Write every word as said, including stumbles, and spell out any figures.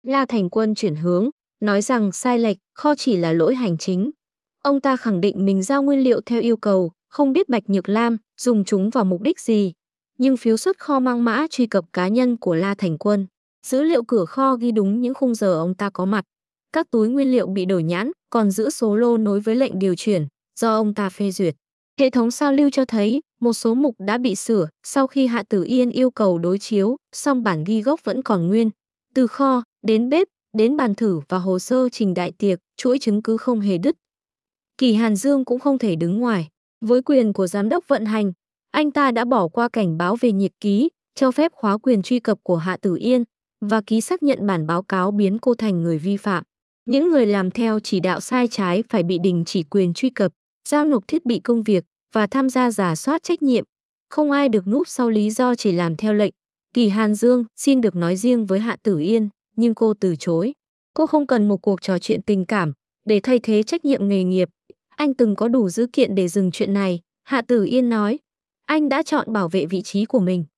La Thành Quân chuyển hướng, nói rằng sai lệch, kho chỉ là lỗi hành chính. Ông ta khẳng định mình giao nguyên liệu theo yêu cầu, không biết Bạch Nhược Lam dùng chúng vào mục đích gì. Nhưng phiếu xuất kho mang mã truy cập cá nhân của La Thành Quân. Dữ liệu cửa kho ghi đúng những khung giờ ông ta có mặt. Các túi nguyên liệu bị đổi nhãn, còn giữ số lô nối với lệnh điều chuyển, do ông ta phê duyệt. Hệ thống sao lưu cho thấy, một số mục đã bị sửa, sau khi Hạ Tử Yên yêu cầu đối chiếu, song bản ghi gốc vẫn còn nguyên. Từ kho, đến bếp, đến bàn thử và hồ sơ trình đại tiệc, chuỗi chứng cứ không hề đứt. Kỳ Hàn Dương cũng không thể đứng ngoài. Với quyền của giám đốc vận hành, anh ta đã bỏ qua cảnh báo về nhiệt ký, cho phép khóa quyền truy cập của Hạ Tử Yên, và ký xác nhận bản báo cáo biến cô thành người vi phạm. Những người làm theo chỉ đạo sai trái phải bị đình chỉ quyền truy cập, giao nộp thiết bị công việc và tham gia rà soát trách nhiệm. Không ai được núp sau lý do chỉ làm theo lệnh. Kỳ Hàn Dương xin được nói riêng với Hạ Tử Yên, nhưng cô từ chối. Cô không cần một cuộc trò chuyện tình cảm để thay thế trách nhiệm nghề nghiệp. Anh từng có đủ dữ kiện để dừng chuyện này, Hạ Tử Yên nói. Anh đã chọn bảo vệ vị trí của mình.